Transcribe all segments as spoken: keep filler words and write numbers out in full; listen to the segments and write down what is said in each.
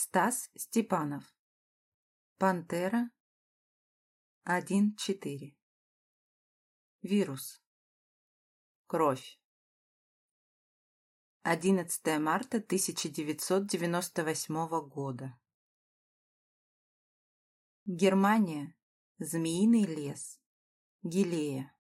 Стас Степанов. Пантера. один четыре. Вирус. Кровь. одиннадцатое марта тысяча девятьсот девяносто восьмого года. Германия. Змеиный лес. Гилея.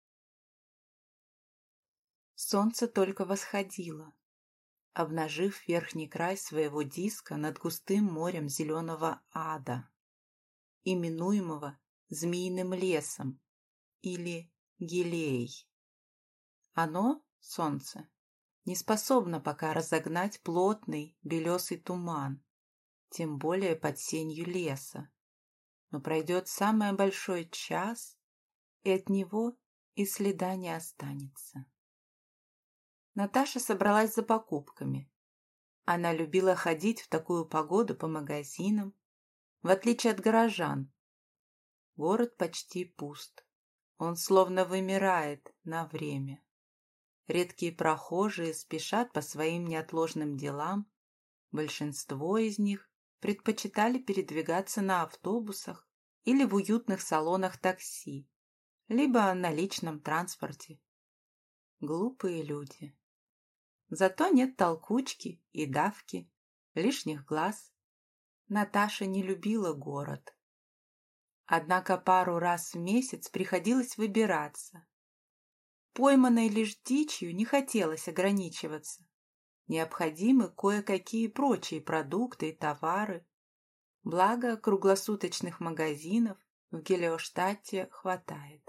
Солнце только восходило, обнажив верхний край своего диска над густым морем зеленого ада, именуемого Змеиным лесом или Гилеей. Оно, солнце, не способно пока разогнать плотный белесый туман, тем более под сенью леса, но пройдет самый большой час, и от него и следа не останется. Наташа собралась за покупками. Она любила ходить в такую погоду по магазинам, в отличие от горожан. Город почти пуст. Он словно вымирает на время. Редкие прохожие спешат по своим неотложным делам. Большинство из них предпочитали передвигаться на автобусах или в уютных салонах такси, либо на личном транспорте. Глупые люди. Зато нет толкучки и давки, лишних глаз. Наташа не любила город. Однако пару раз в месяц приходилось выбираться. Пойманной лишь дичью не хотелось ограничиваться. Необходимы кое-какие прочие продукты и товары. Благо, круглосуточных магазинов в Гелиоштадте хватает.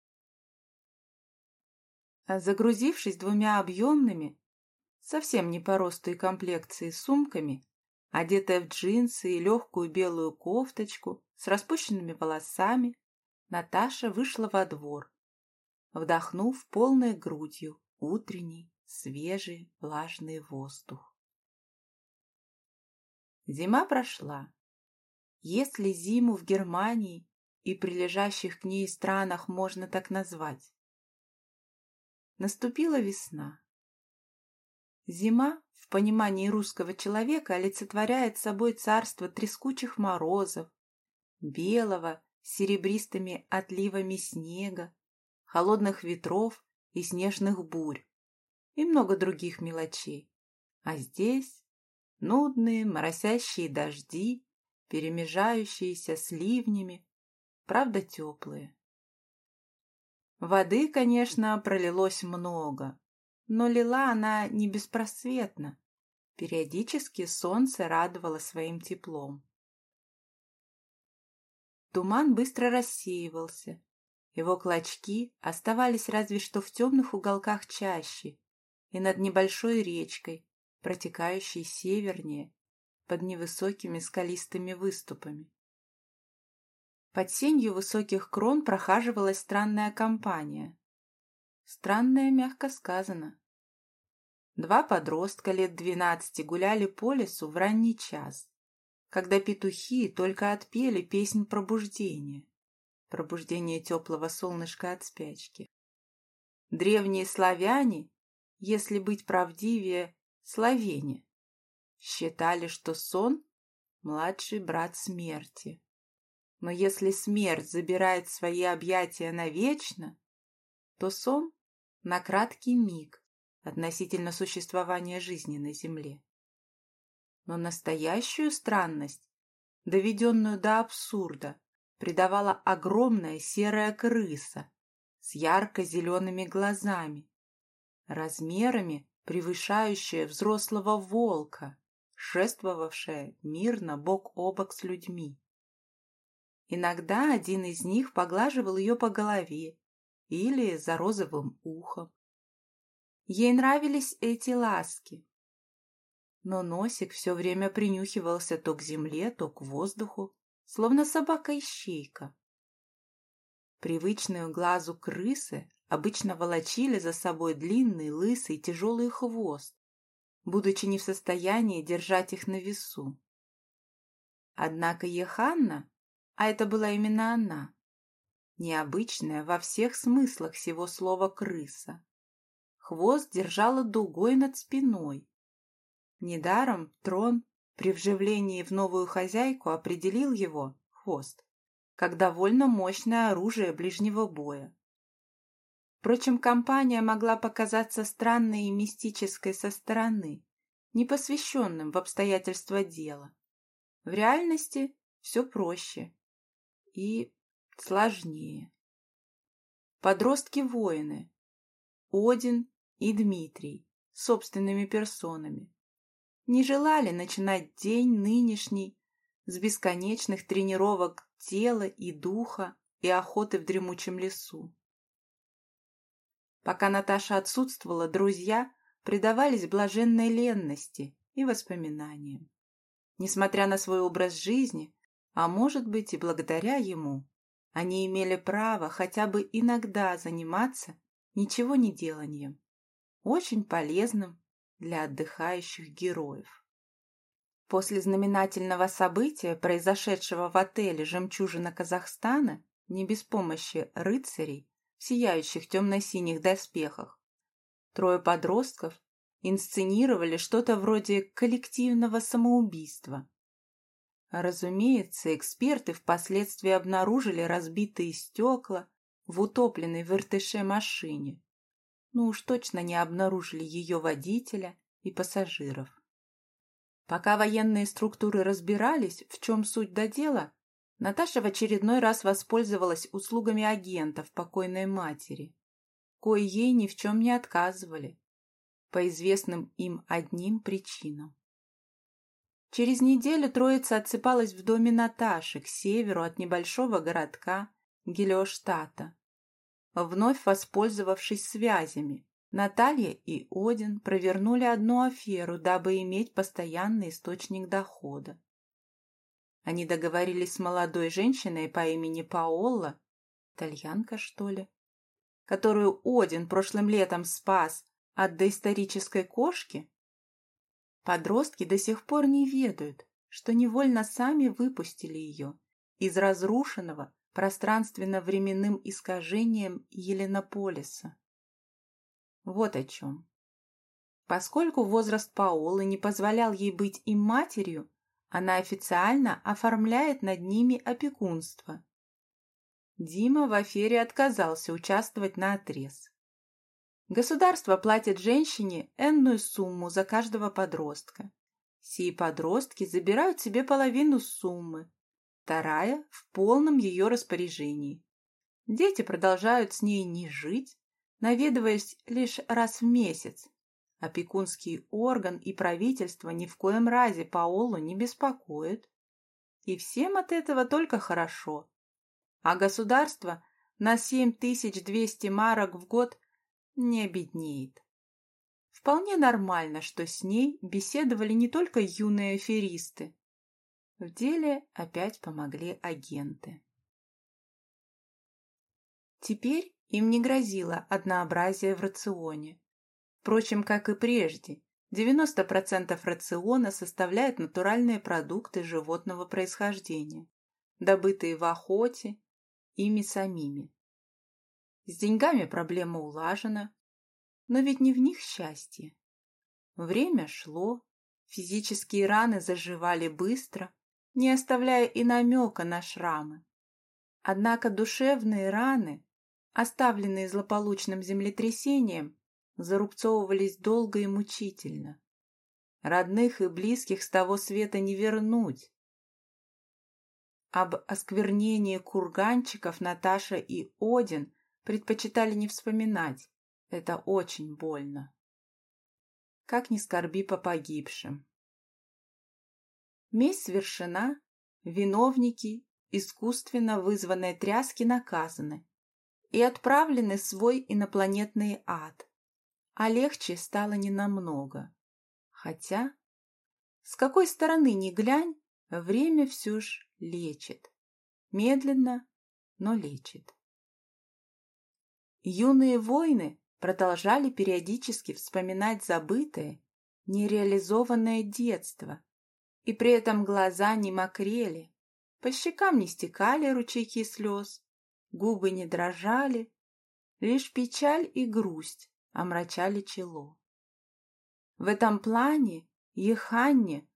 Загрузившись двумя объемными, совсем не по росту и комплекции сумками, одетая в джинсы и легкую белую кофточку с распущенными волосами, Наташа вышла во двор, вдохнув полной грудью утренний, свежий, влажный воздух. Зима прошла. Если зиму в Германии и прилежащих к ней странах можно так назвать. Наступила весна. Зима, в понимании русского человека, олицетворяет собой царство трескучих морозов, белого с серебристыми отливами снега, холодных ветров и снежных бурь и много других мелочей. А здесь нудные моросящие дожди, перемежающиеся с ливнями, правда теплые. Воды, конечно, пролилось много, но лила она не беспросветно. Периодически солнце радовало своим теплом. Туман быстро рассеивался. Его клочки оставались разве что в темных уголках чащи и над небольшой речкой, протекающей севернее, под невысокими скалистыми выступами. Под сенью высоких крон прохаживалась странная компания. Странная, мягко сказано. Два подростка лет двенадцати гуляли по лесу в ранний час, когда петухи только отпели песнь пробуждения, пробуждение теплого солнышка от спячки. Древние славяне, если быть правдивее, словени, считали, что сон — младший брат смерти. Но если смерть забирает свои объятия навечно, то сон — на краткий миг относительно существования жизни на земле. Но настоящую странность, доведенную до абсурда, придавала огромная серая крыса с ярко-зелеными глазами, размерами превышающая взрослого волка, шествовавшая мирно бок о бок с людьми. Иногда один из них поглаживал ее по голове или за розовым ухом. Ей нравились эти ласки. Но носик все время принюхивался то к земле, то к воздуху, словно собака-ищейка. Привычную глазу крысы обычно волочили за собой длинный, лысый, тяжелый хвост, будучи не в состоянии держать их на весу. Однако Еханна, а это была именно она, необычная во всех смыслах сего слова крыса, хвост держала дугой над спиной. Недаром трон при вживлении в новую хозяйку определил его, хвост, как довольно мощное оружие ближнего боя. Впрочем, компания могла показаться странной и мистической со стороны, непосвященным в обстоятельства дела. В реальности все проще и сложнее. Подростки-воины, Один и Дмитрий, собственными персонами, не желали начинать день нынешний с бесконечных тренировок тела и духа и охоты в дремучем лесу. Пока Наташа отсутствовала, друзья предавались блаженной ленности и воспоминаниям. Несмотря на свой образ жизни, а может быть и благодаря ему, они имели право хотя бы иногда заниматься ничего не деланием, очень полезным для отдыхающих героев. После знаменательного события, произошедшего в отеле «Жемчужина Казахстана», не без помощи рыцарей в сияющих темно-синих доспехах, трое подростков инсценировали что-то вроде коллективного самоубийства. Разумеется, эксперты впоследствии обнаружили разбитые стекла в утопленной в Иртыше машине, но уж точно не обнаружили ее водителя и пассажиров. Пока военные структуры разбирались, в чем суть до дела, Наташа в очередной раз воспользовалась услугами агентов покойной матери, кои ей ни в чем не отказывали, по известным им одним причинам. Через неделю троица отсыпалась в доме Наташи к северу от небольшого городка Гелиоштата. Вновь воспользовавшись связями, Наталья и Один провернули одну аферу, дабы иметь постоянный источник дохода. Они договорились с молодой женщиной по имени Паолла, итальянка, что ли, которую Один прошлым летом спас от доисторической кошки. Подростки до сих пор не ведают, что невольно сами выпустили ее из разрушенного пространственно-временным искажением Еленополиса. Вот о чем. Поскольку возраст Паолы не позволял ей быть им матерью, она официально оформляет над ними опекунство. Дима в афере отказался участвовать наотрез. Государство платит женщине энную сумму за каждого подростка. Сии подростки забирают себе половину суммы, вторая в полном ее распоряжении. Дети продолжают с ней не жить, наведываясь лишь раз в месяц. Опекунский орган и правительство ни в коем разе Паолу не беспокоят. И всем от этого только хорошо. А государство на семь тысяч двести марок в год не обеднеет. Вполне нормально, что с ней беседовали не только юные аферисты. В деле опять помогли агенты. Теперь им не грозило однообразие в рационе. Впрочем, как и прежде, девяносто процентов рациона составляют натуральные продукты животного происхождения, добытые в охоте ими самими. С деньгами проблема улажена, но ведь не в них счастье. Время шло, физические раны заживали быстро, не оставляя и намека на шрамы. Однако душевные раны, оставленные злополучным землетрясением, зарубцовывались долго и мучительно. Родных и близких с того света не вернуть. Об осквернении курганчиков Наташа и Один предпочитали не вспоминать. Это очень больно. Как ни скорби по погибшим. Месть свершена, виновники искусственно вызванной тряски наказаны и отправлены в свой инопланетный ад. А легче стало ненамного. Хотя, с какой стороны ни глянь, время все ж лечит. Медленно, но лечит. Юные воины продолжали периодически вспоминать забытое, нереализованное детство, и при этом глаза не мокрели, по щекам не стекали ручейки слез, губы не дрожали, лишь печаль и грусть омрачали чело. В этом плане Еханне